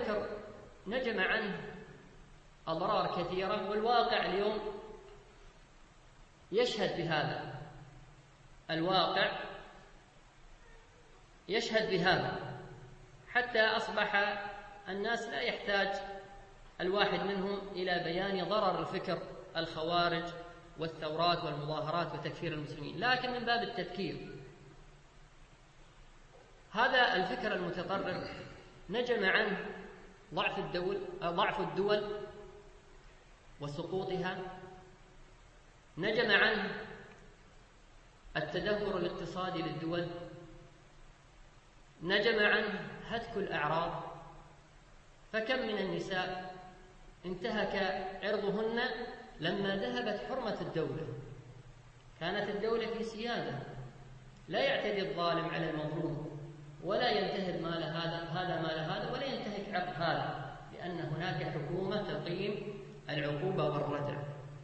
الفكر نجم عنه أضرار كثيرة، والواقع اليوم يشهد بهذا. الواقع يشهد بهذا، حتى أصبح الناس لا يحتاج الواحد منهم إلى بيان ضرر الفكر الخوارج والثورات والمظاهرات وتكفير المسلمين، لكن من باب التذكير. هذا الفكر المتطرف نجم عنه ضعف الدول وسقوطها، نجم عنه التدهور الاقتصادي للدول، نجم عنه هتك الأعراض. فكم من النساء انتهك عرضهن لما ذهبت حرمة الدولة. كانت الدولة في سيادة، لا يعتدي الظالم على المظلوم، ولا ينتهك مال هذا مال هذا، ولا ينتهك عرض هذا، لأن هناك حكومة تقيم العقوبة والردع.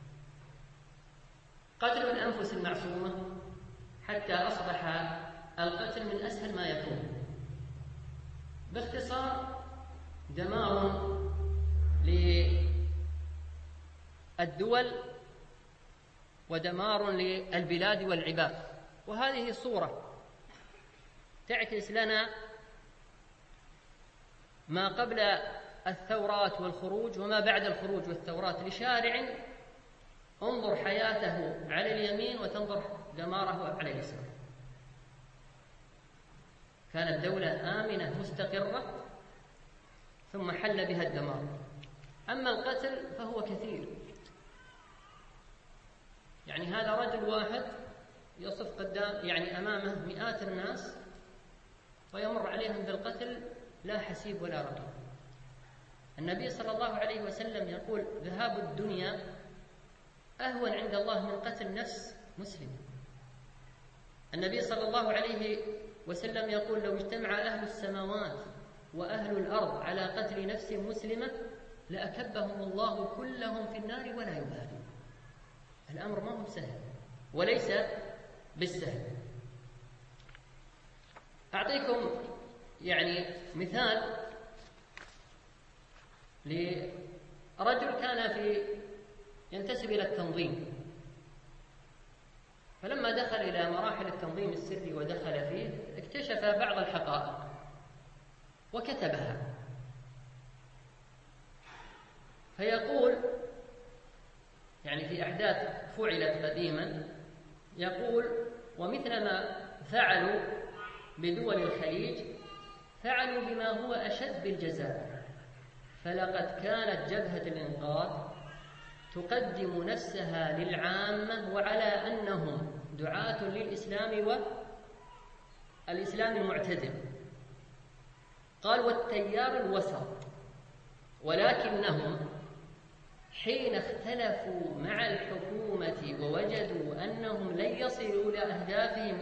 قتل الأنفس المعصومة حتى أصبح القتل من أسهل ما يكون. باختصار، دمار للدول ودمار للبلاد والعباد. وهذه صورة تعكس لنا ما قبل الثورات والخروج وما بعد الخروج والثورات لشارع انظر حياته على اليمين وتنظر دماره على اليسار. كانت دولة آمنة مستقرة ثم حل بها الدمار. أما القتل فهو كثير، يعني هذا رجل واحد يصف قدام أمامه مئات الناس ويمر عليهم بالقتل لا حسيب ولا رقيب. النبي صلى الله عليه وسلم يقول: ذهاب الدنيا أهون عند الله من قتل نفس مسلم. النبي صلى الله عليه وسلم يقول: لو اجتمع أهل السماوات وأهل الأرض على قتل نفس مسلمة لأكبهم الله كلهم في النار ولا يبالي. الأمر ما هو سهل وليس بالسهل. أعطيكم مثال لرجل كان ينتسب إلى التنظيم، فلما دخل إلى مراحل التنظيم السري ودخل فيه اكتشف بعض الحقائق وكتبها. فيقول في أحداث فعلت قديما، يقول: ومثلما فعلوا بدول الخليج فعلوا بما هو أشد بالجزائر، فلقد كانت جبهة الإنقاذ تقدم نفسها للعامة وعلى أنهم دعاة للإسلام والإسلام المعتدل. قال: والتيار الوسط، ولكنهم حين اختلفوا مع الحكومة ووجدوا أنهم لن يصلوا إلى أهدافهم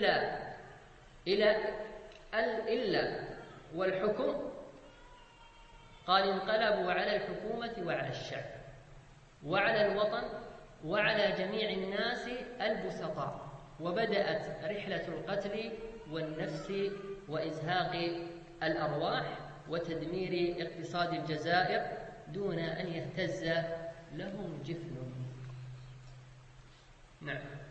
إلا والحكم، قال: انقلبوا على الحكومة وعلى الشعب وعلى الوطن وعلى جميع الناس البسطاء، وبدأت رحلة القتل والنفس وإزهاق الأرواح وتدمير اقتصاد الجزائر دون أن يهتز لهم جفن. نعم.